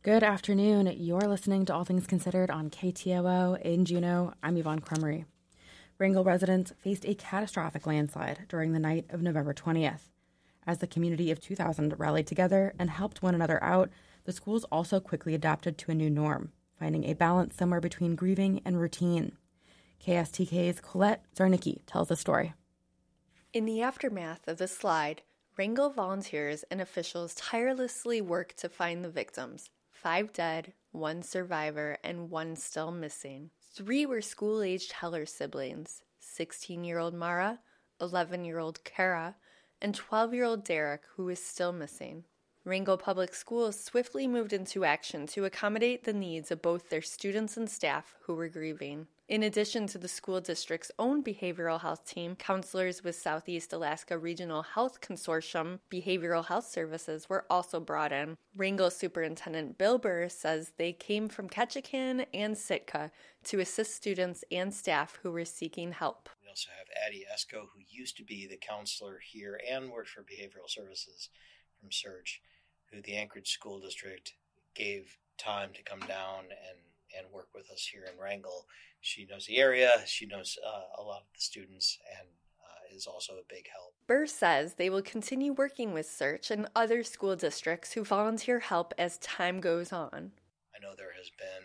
Good afternoon. You're listening to All Things Considered on KTOO in Juneau. I'm Yvonne Cremery. Wrangell residents faced a catastrophic landslide during the night of November 20th. As the community of 2000 rallied together and helped one another out, the schools also quickly adapted to a new norm, finding a balance somewhere between grieving and routine. KSTK's Colette Zarnicki tells the story. In the aftermath of the slide, Wrangell volunteers and officials tirelessly worked to find the victims. 5 dead, 1 survivor, and 1 still missing. 3 were school-aged Heller siblings, 16-year-old Mara, 11-year-old Kara, and 12-year-old Derek, who is still missing. Wrangell Public Schools swiftly moved into action to accommodate the needs of both their students and staff who were grieving. In addition to the school district's own behavioral health team, counselors with Southeast Alaska Regional Health Consortium Behavioral Health Services were also brought in. Wrangell Superintendent Bill Burr says they came from Ketchikan and Sitka to assist students and staff who were seeking help. We also have Addie Esco, who used to be the counselor here and worked for behavioral services from Surge, who the Anchorage School District gave time to come down and work with us here in Wrangell. She knows the area, she knows a lot of the students, and is also a big help. Burr says they will continue working with Search and other school districts who volunteer help as time goes on. I know there has been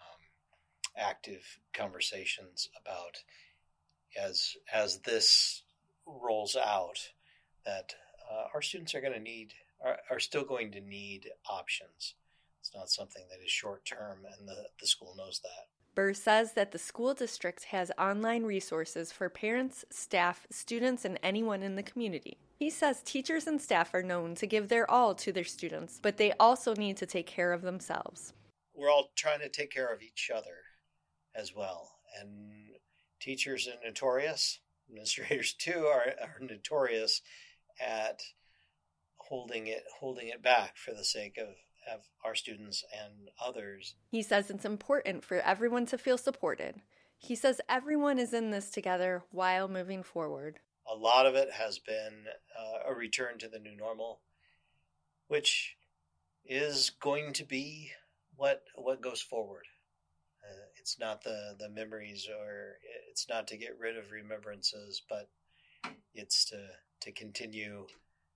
active conversations about, as this rolls out, that our students are still going to need options. It's not something that is short-term, and the school knows that. Burr says that the school district has online resources for parents, staff, students, and anyone in the community. He says teachers and staff are known to give their all to their students, but they also need to take care of themselves. We're all trying to take care of each other as well. And teachers are notorious, administrators too are notorious at holding it back for the sake of our students and others. He says it's important for everyone to feel supported. He says everyone is in this together while moving forward. A lot of it has been a return to the new normal, which is going to be what goes forward. It's not the memories, or it's not to get rid of remembrances, but it's to continue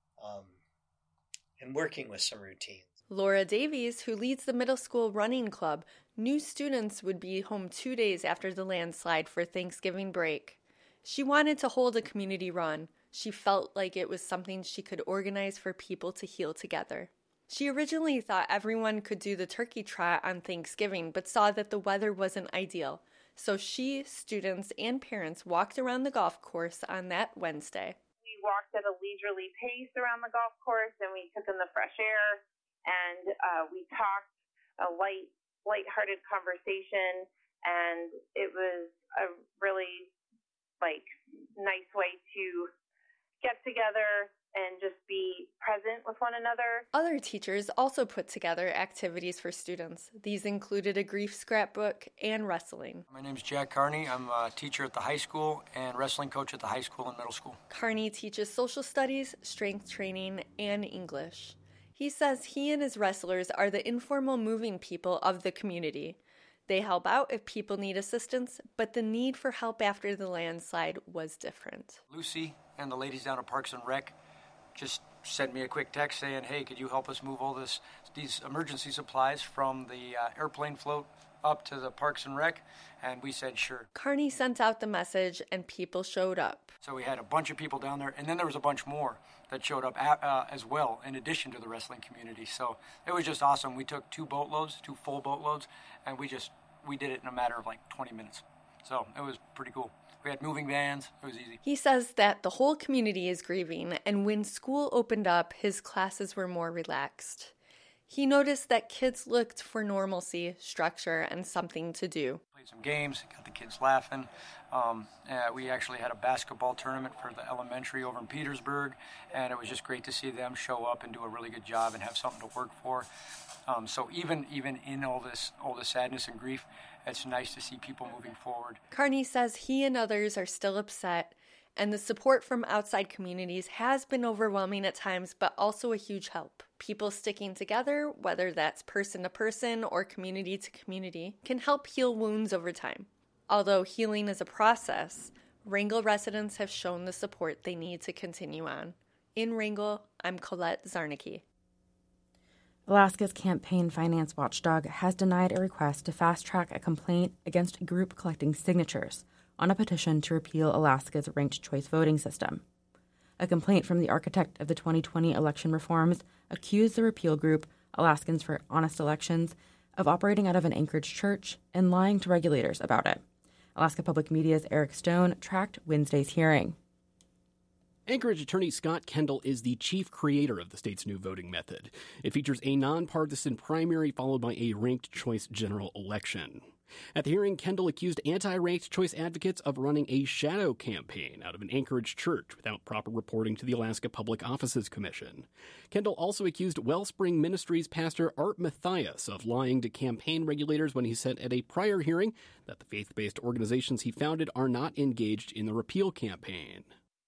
and working with some routines. Laura Davies, who leads the middle school running club, knew students would be home 2 days after the landslide for Thanksgiving break. She wanted to hold a community run. She felt like it was something she could organize for people to heal together. She originally thought everyone could do the turkey trot on Thanksgiving, but saw that the weather wasn't ideal. So she, students, and parents walked around the golf course on that Wednesday. We walked at a leisurely pace around the golf course, and we took in the fresh air. And we talked a light-hearted conversation, and it was a really nice way to get together and just be present with one another. Other teachers also put together activities for students. These included a grief scrapbook and wrestling. My name is Jack Carney. I'm a teacher at the high school and wrestling coach at the high school and middle school. Carney teaches social studies, strength training, and English. He says he and his wrestlers are the informal moving people of the community. They help out if people need assistance, but the need for help after the landslide was different. Lucy and the ladies down at Parks and Rec just sent me a quick text saying, hey, could you help us move all these emergency supplies from the airplane float up to the Parks and Rec? And we said, sure. Carney sent out the message and people showed up. So we had a bunch of people down there, and then there was a bunch more that showed up as well, in addition to the wrestling community. So it was just awesome. We took 2 full boatloads, and we did it in a matter of 20 minutes. So it was pretty cool. We had moving vans. It was easy. He says that the whole community is grieving, and when school opened up, his classes were more relaxed. He noticed that kids looked for normalcy, structure, and something to do. Played some games, got the kids laughing. We actually had a basketball tournament for the elementary over in Petersburg, and it was just great to see them show up and do a really good job and have something to work for. So even in all this sadness and grief, it's nice to see people moving forward. Carney says he and others are still upset, And the support from outside communities has been overwhelming at times, but also a huge help. People sticking together, whether that's person to person or community to community, can help heal wounds over time. Although healing is a process, Wrangell residents have shown the support they need to continue on. In Wrangell, I'm Colette Zarnicki. Alaska's campaign finance watchdog has denied a request to fast-track a complaint against a group collecting signatures on a petition to repeal Alaska's ranked choice voting system. A complaint from the architect of the 2020 election reforms accused the repeal group, Alaskans for Honest Elections, of operating out of an Anchorage church and lying to regulators about it. Alaska Public Media's Eric Stone tracked Wednesday's hearing. Anchorage attorney Scott Kendall is the chief creator of the state's new voting method. It features a nonpartisan primary followed by a ranked choice general election. At the hearing, Kendall accused anti-ranked choice advocates of running a shadow campaign out of an Anchorage church without proper reporting to the Alaska Public Offices Commission. Kendall also accused Wellspring Ministries pastor Art Mathias of lying to campaign regulators when he said at a prior hearing that the faith-based organizations he founded are not engaged in the repeal campaign.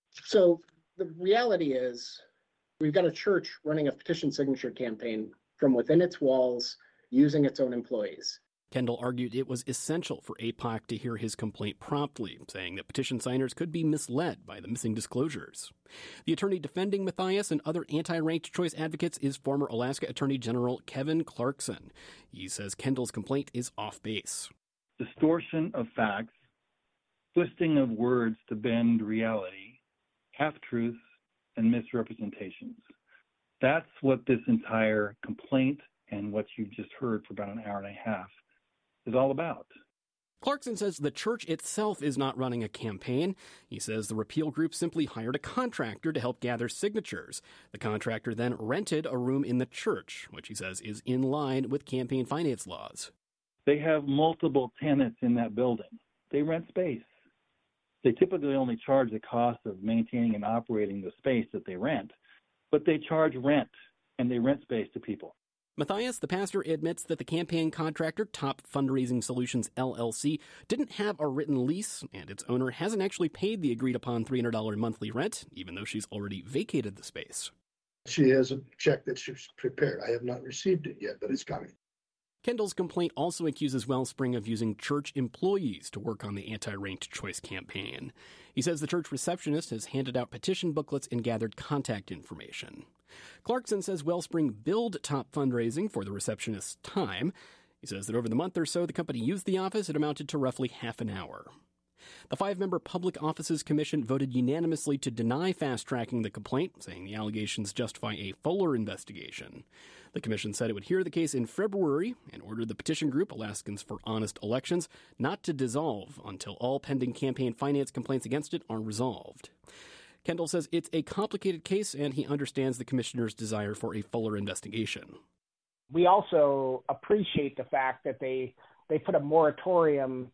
So the reality is we've got a church running a petition signature campaign from within its walls using its own employees. Kendall argued it was essential for APOC to hear his complaint promptly, saying that petition signers could be misled by the missing disclosures. The attorney defending Mathias and other anti-ranked choice advocates is former Alaska Attorney General Kevin Clarkson. He says Kendall's complaint is off base. Distortion of facts, twisting of words to bend reality, half-truths, and misrepresentations. That's what this entire complaint and what you just heard for about an hour and a half is all about. Clarkson says the church itself is not running a campaign. He says the repeal group simply hired a contractor to help gather signatures. The contractor then rented a room in the church, which he says is in line with campaign finance laws. They have multiple tenants in that building. They rent space. They typically only charge the cost of maintaining and operating the space that they rent, but they charge rent, and they rent space to people. Mathias, the pastor, admits that the campaign contractor, Top Fundraising Solutions, LLC, didn't have a written lease, and its owner hasn't actually paid the agreed-upon $300 monthly rent, even though she's already vacated the space. She has a check that she's prepared. I have not received it yet, but it's coming. Kendall's complaint also accuses Wellspring of using church employees to work on the anti-ranked choice campaign. He says the church receptionist has handed out petition booklets and gathered contact information. Clarkson says Wellspring billed Top Fundraising for the receptionist's time. He says that over the month or so the company used the office, it amounted to roughly half an hour. The 5-member Public Offices Commission voted unanimously to deny fast-tracking the complaint, saying the allegations justify a fuller investigation. The commission said it would hear the case in February and ordered the petition group, Alaskans for Honest Elections, not to dissolve until all pending campaign finance complaints against it are resolved. Kendall says it's a complicated case, and he understands the commissioner's desire for a fuller investigation. We also appreciate the fact that they put a moratorium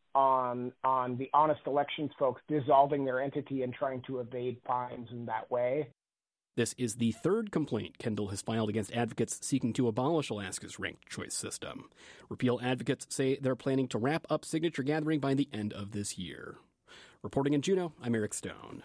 on the Honest Elections folks dissolving their entity and trying to evade fines in that way. This is the third complaint Kendall has filed against advocates seeking to abolish Alaska's ranked choice system. Repeal advocates say they're planning to wrap up signature gathering by the end of this year. Reporting in Juneau, I'm Eric Stone.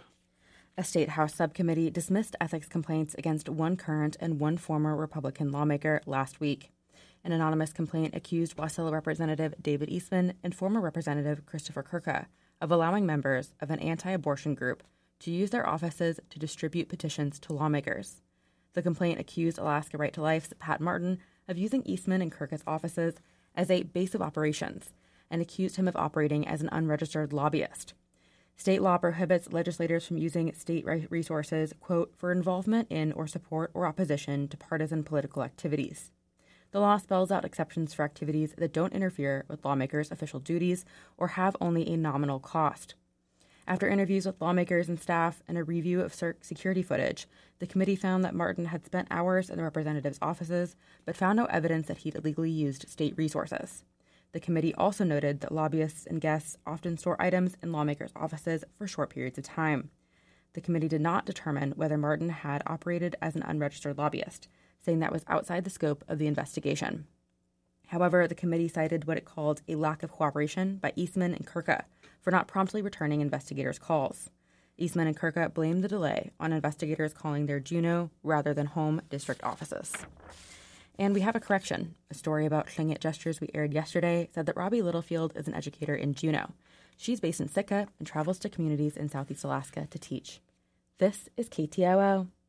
A state House subcommittee dismissed ethics complaints against one current and one former Republican lawmaker last week. An anonymous complaint accused Wasilla Representative David Eastman and former Representative Christopher Kurka of allowing members of an anti-abortion group to use their offices to distribute petitions to lawmakers. The complaint accused Alaska Right to Life's Pat Martin of using Eastman and Kurka's offices as a base of operations and accused him of operating as an unregistered lobbyist. State law prohibits legislators from using state resources, quote, for involvement in or support or opposition to partisan political activities. The law spells out exceptions for activities that don't interfere with lawmakers' official duties or have only a nominal cost. After interviews with lawmakers and staff and a review of security footage, the committee found that Martin had spent hours in the representatives' offices, but found no evidence that he'd illegally used state resources. The committee also noted that lobbyists and guests often store items in lawmakers' offices for short periods of time. The committee did not determine whether Martin had operated as an unregistered lobbyist, saying that was outside the scope of the investigation. However, the committee cited what it called a lack of cooperation by Eastman and Kurka for not promptly returning investigators' calls. Eastman and Kirka blamed the delay on investigators calling their Juneau rather than home district offices. And we have a correction. A story about Tlingit gestures we aired yesterday said that Robbie Littlefield is an educator in Juneau. She's based in Sitka and travels to communities in Southeast Alaska to teach. This is KTOO.